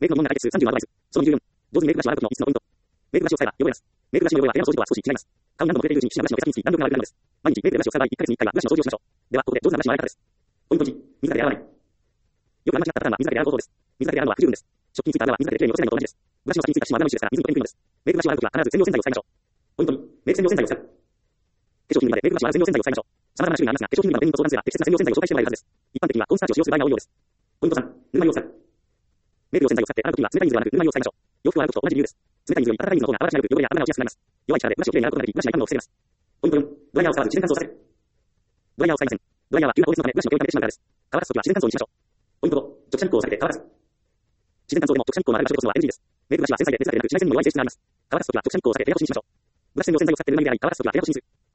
メイクの問題解決30のアドバイス。その24。上手にメイクブラシを洗う時の5つのポイント。メイクブラシを使えば汚れます。メイクブラシの汚れは部屋の掃除とは少し違います。顔に何度も触れているうちに皮脂がブラシの毛先につき弾力が悪くなるのです。毎日メイクでブラシを使う場合1ヶ月に1回はブラシの掃除をしましょう。では、ここで上手なブラシの洗い方です。ポイント1、水だけで洗わない。よくありがちなパターンは水だけで洗う方法です。水だけで洗うのは不十分です。食器についた油は水だけできれいに落とせないのと同じです。ブラシの先についた皮脂も油の一種ですから水に溶けにくいのです。メイクブラシを洗うときは必ず専用洗剤を使いましょう。ポイント2、メイク専用洗剤を使う。化粧品売り場でメイクブラシを洗う専用洗剤を使いましょう。様々な種類がありますが、化粧品売り場の店員に相談すれば適切な専用洗剤を紹介してもらえるはずです。一般的にはコーンスターチを使用する場合が多いようです。ポイント3、ぬるま湯を使う。メイク用洗剤を使って洗うときには冷たい水ではなくぬるま湯を使いましょう。洋服を洗うときと同じ理由です。冷たい水より温かい水の方が泡立ちが良く汚れや油が落ちやすくなります。弱い力でブラシをきれいに洗うことができ、ブラシが傷むのを防げます。ポイント4、ドライヤーを使わず自然乾燥させる。ドライヤーを使いません。ドライヤーは急な放出のためブラシの毛を傷めてしまうからです。乾かすときは自然乾燥にしましょう。ポイント5、直射日光を避けて乾かす。自然乾燥でも直射日光のある場所で干すのは NG です。メイクブラシは繊細で熱が出なく紫外線にも弱い性質があります。乾かすときは直射日光を避けて部屋干しにしましょう。ブラシ専用洗剤を使ってぬるま湯で洗い、乾かすときは部屋干しにする。